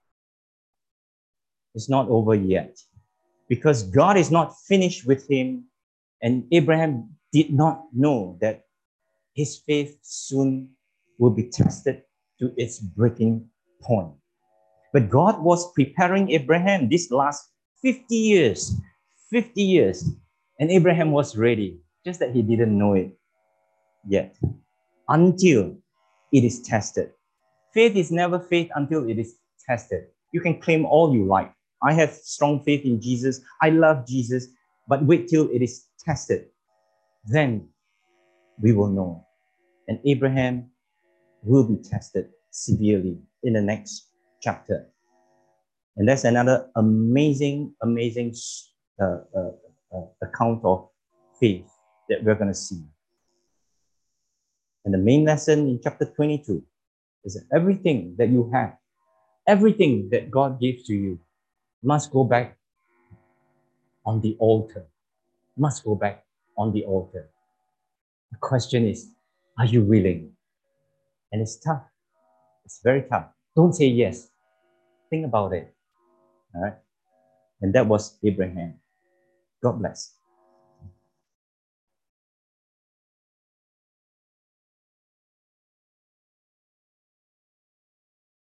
is not over yet, because God is not finished with him, and Abraham did not know that his faith soon will be tested to its breaking point. But God was preparing Abraham these last fifty years, fifty years, and Abraham was ready, just that he didn't know it yet. Until it is tested. Faith is never faith until it is tested. You can claim all you like. I have strong faith in Jesus. I love Jesus. But wait till it is tested. Then we will know. And Abraham will be tested severely in the next chapter. And that's another amazing, amazing uh, uh, uh, account of faith that we're going to see. And the main lesson in chapter twenty-two is that everything that you have, everything that God gives to you, must go back on the altar. Must go back on the altar. The question is, are you willing? And it's tough. It's very tough. Don't say yes. Think about it. All right? And that was Abraham. God bless.